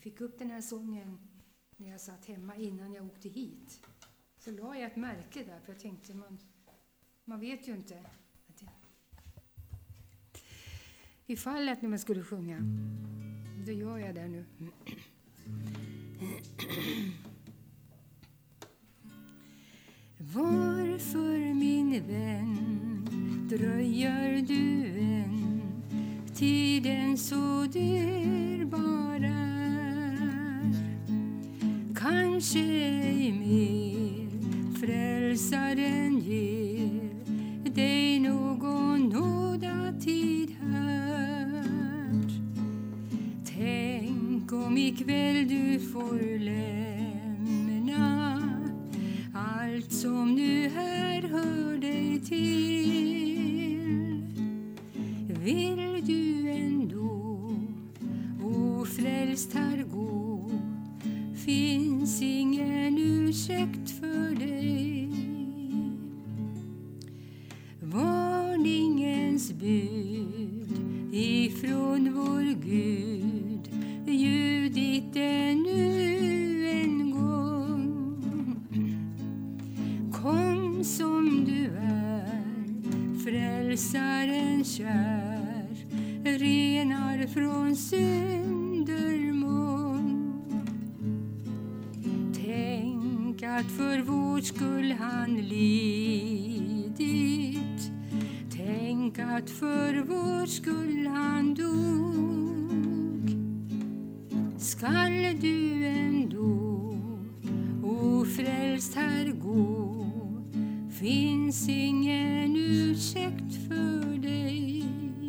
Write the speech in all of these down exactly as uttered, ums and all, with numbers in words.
fick upp den här sången när jag satt hemma innan jag åkte hit. Så la jag ett märke där, för jag tänkte, man, man vet ju inte. Ifall att när man skulle sjunga, då gör jag det nu. Varför, min vän, dröjer du än? Tiden så dyrbar är. Kanske ej mer frälsaren ger dig någon nådatid här. Tänk om ikväll du får lämna allt som nu här hör dig till. Vill du ändå ofrälst här gå, finns ingen ursäkt för dig. Varningens bud ifrån vår Gud ljudit ännu en gång. Kom som du är, frälsaren kär, renar från syndermång. Tänk att för vår skull han lidit, tänk att för vår skull han dog. Skall du ändå ofrälst här gå, finns ingen ursäkt för dig.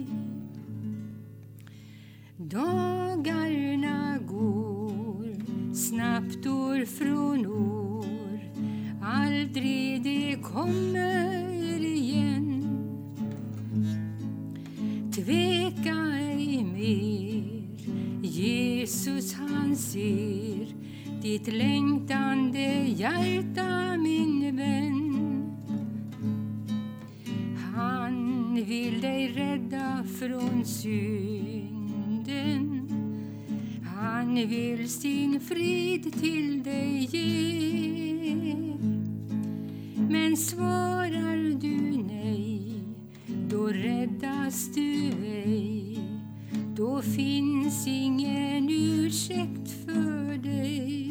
Dagarna går snabbt år från år, aldrig det kommer igen. Tveka ej mer, Jesus han ser ditt längtande hjärta, min vän. Han vill dig rädda från synden, han vill sin frid till dig ge. Men svarar du nej, då räddas du ej, då finns ingen ursäkt för dig.